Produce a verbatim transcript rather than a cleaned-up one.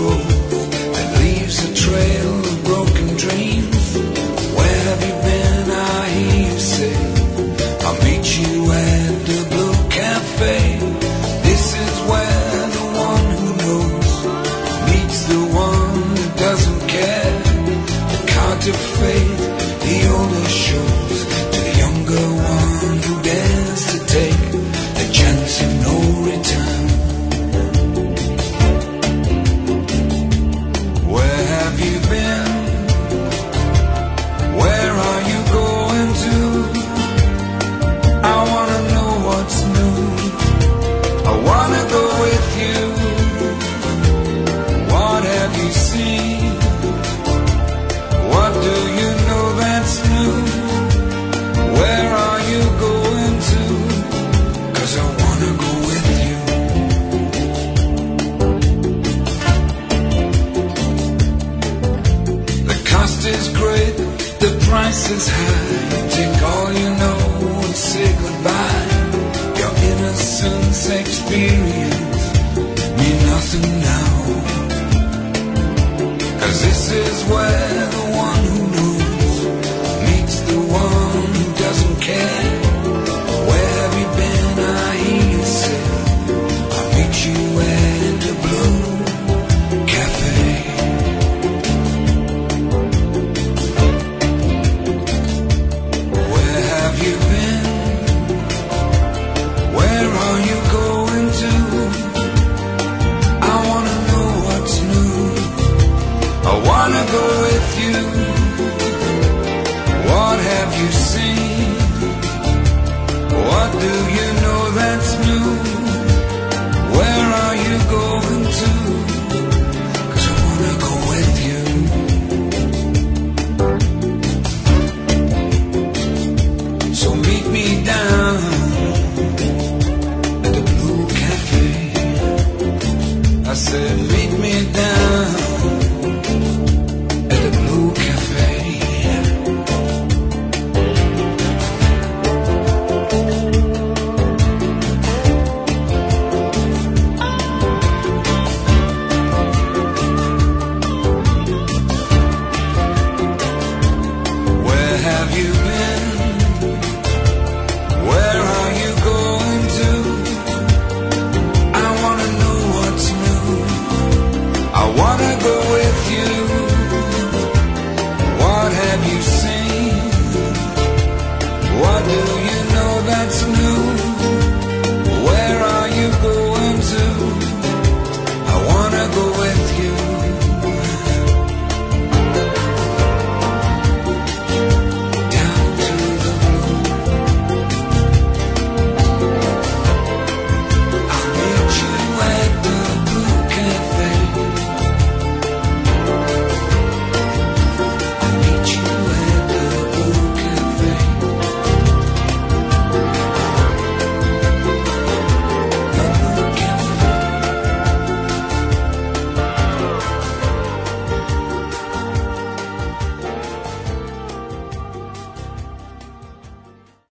goes that leaves a trail of broken dreams. Where have you been? I hear you say, I'll meet you at the Blue Cafe. This is where the one who knows meets the one who doesn't care. The card of fate, the older shows to the younger one who dares to take the chance of no return. Where have you been? Where are you going to? I wanna know what's new. I wanna go with you. What have you seen? What do you know that's new? Where are you going to? 'Cause I wanna go with you. The cost is great, the price is high. Take all you know and say goodbye. Your innocence experience mean nothing now. 'Cause this is where the one who knows meets the one who doesn't care. Where have you been? I hear you say, I'll meet you at the Blue Cafe. Where have you been? Where are you going to? I wanna know what's new. I wanna go with you. What have you seen? What do you